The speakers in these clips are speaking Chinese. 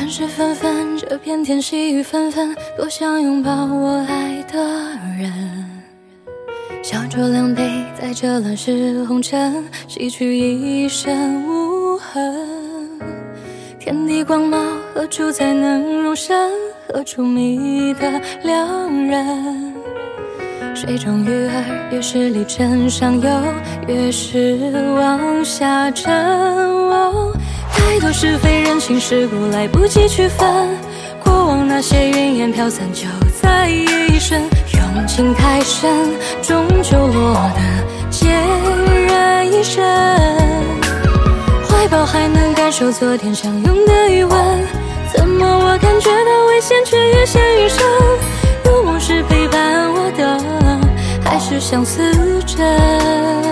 尘世纷纷，这片天细雨纷纷，多想拥抱我爱的人。小酌两杯，在这乱世红尘，洗去一身无痕。天地光貌，何处才能容身？何处觅得良人？水中鱼儿，越是离真上游，越是往下沉。太多是非人情世故，来不及区分。过往那些云烟飘散，就在一瞬。用情太深，终究落得孑然一身。怀抱还能感受昨天相拥的余温，怎么我感觉到危险，却越陷越深？如梦时陪伴我的，还是相思针。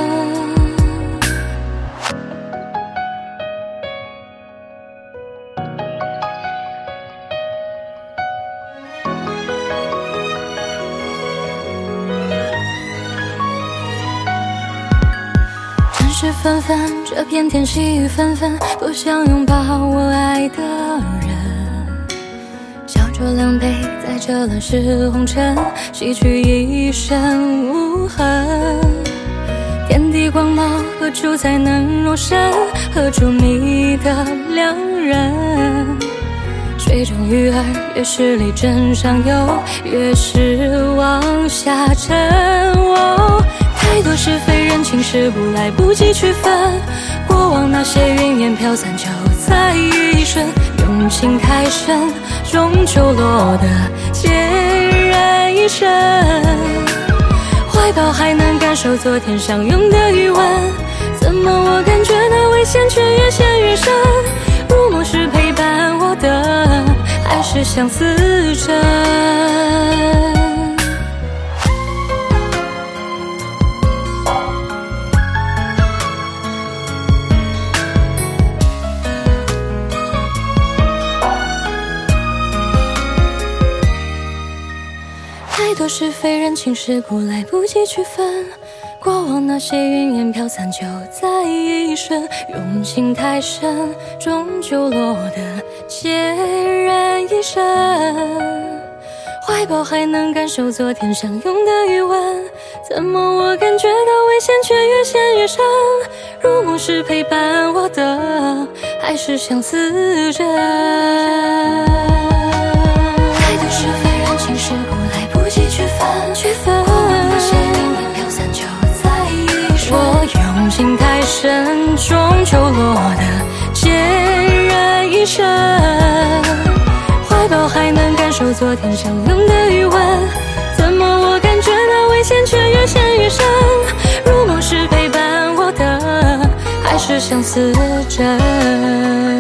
尘世纷纷，这片天细雨纷纷，多想拥抱我爱的人。小酌两杯，在这乱世红尘，洗去一身无痕。天地光貌，何处才能容身？何处觅得良人？水中鱼儿，越是离真上游，越是往下沉。太多是非人情世故，来不及区分。过往那些云烟飘散，就在一瞬。用情太深，终究落得孑然一身。怀抱还能感受昨天相拥的余温，怎么我感觉到危险，却越陷越深？入梦时陪伴我的，还是相思针。太多是非人情世故，来不及区分。过往那些云烟飘散，就在一瞬。用情太深，终究落得孑然一身。怀抱还能感受昨天相拥的余温，怎么我感觉到危险，却越陷越深？入梦时陪伴我的，还是相思针。太多是非人情世故，来不及区分。那些云烟飘散，就在一瞬。我用情太深，终究落得孑然一身。怀抱还能感受昨天相拥的余温，怎么我感觉到危险，却越陷越深？入梦时陪伴我的，还是相思针。